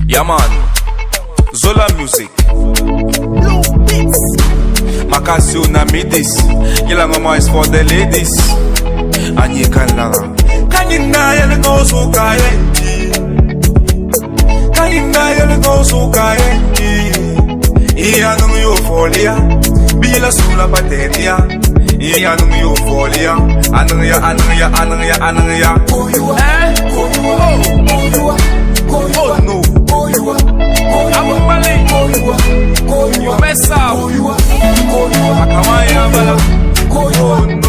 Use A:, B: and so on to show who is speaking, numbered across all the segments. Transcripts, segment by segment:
A: Yeah man, Zola Music. Makasio na midis, yela ngoma is for the ladies. Anyi kanlara, kanina yela gosu kayenji, kanina yela gosu kayenji. Iya nung euforia, bila sula bateria. Iya nung euforia, anaya. Oh you are, oh no. I'm a Malay. You mess up. Akamaya bala. Oh no.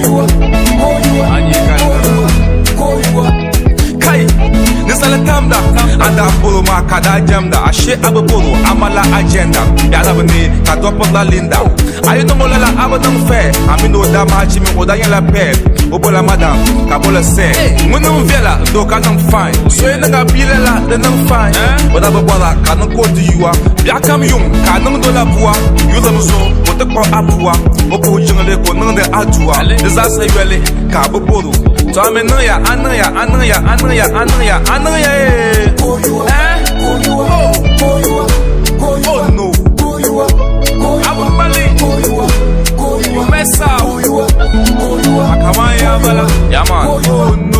A: Kai, nisala tamda. Anda polo makada jamda. Ashe abapolo amala agenda. Yala bani kadopo la linda. Ayo no mola abadam fair. Amino da machi mi odanya la pep. Obola madam, kabola se. Munum vela, do kanam fine. So you naga bilela, then I'm fine. But ababola kanam go to you. Biakam yung kanam do la bua. You them so, what the kwa apua. Opo jungle ko nang de atua. Disaster yele, kabopolo. So I'm in anaya. Oh no. I'm a Malay. You mess up. Akamaya bala. Yeah man. Oh no.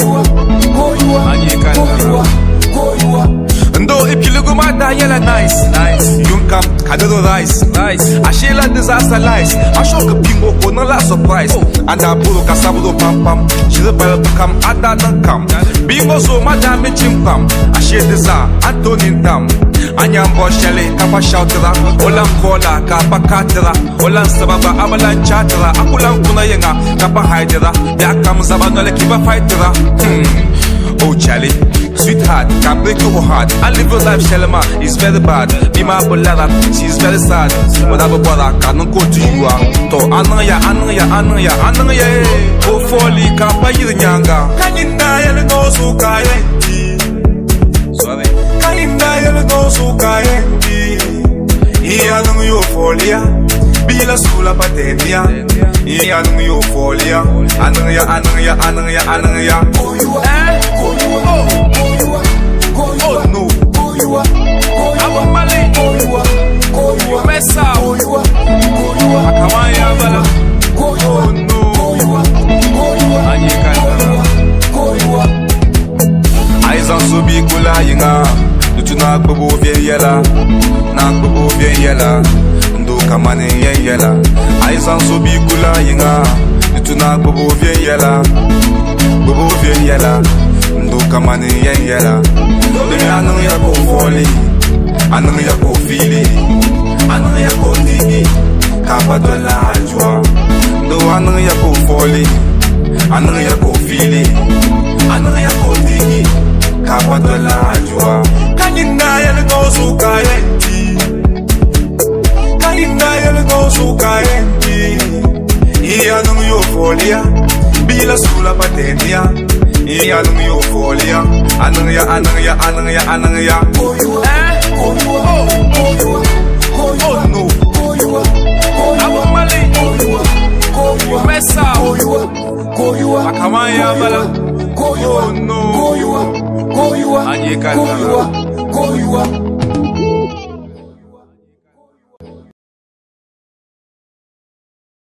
A: Ndo if you look at my yellow nice. You come kadado rice. Ashela disaster lies. Ashoka bingo ko no la surprise. Anda puro kasabudo pam. She's bala come ada nan kam. Bingo so madam chimpam. Ashe disa Antonin tam. Anyambo shele kapa shoutera. Olam kola kapa katera. Olam sababa amalan chatera. Akulam kuna yenga kapa haidera. Ya kam sabano le kiba fightera. Oh Charlie, sweetheart, can't break your heart. I live your life, Shalama, is very bad. Be my bolada, she's very sad. Whatever brother, can't go to you. To anaya. Oh folly, can't buy you nyanga. Can you die go so kayendi? Sorry. Can you die go so kayendi? Iya nung euforia, bila sula pateria. Iya nung euforia, anaya. Oh you are. Oh no. I'm a Malay. You mess up. Akamaya bala. Oh no. Aizan subi kula yinga. Dutu na kubu yela. Ndo kamane yela. Aizan subi kula yinga. Dutu na kubu yela. Ndo kamane yela. Demi anang ya ko foli, anang ya ko fili, anang ya ko digi. Kapato la joie. Ndo anang ya ko foli, anang ya ko fili, anang ya ko digi. Kapato la joie. Kanina ya go so kayendi, kanina ya go so kayendi. Iya nung euforia, bila sula pateria. Iya nung euforia, anaya. Oh you are, oh no. I'm a Malay. You mess up. Akamaya bala. Oh no. Anyi kanara.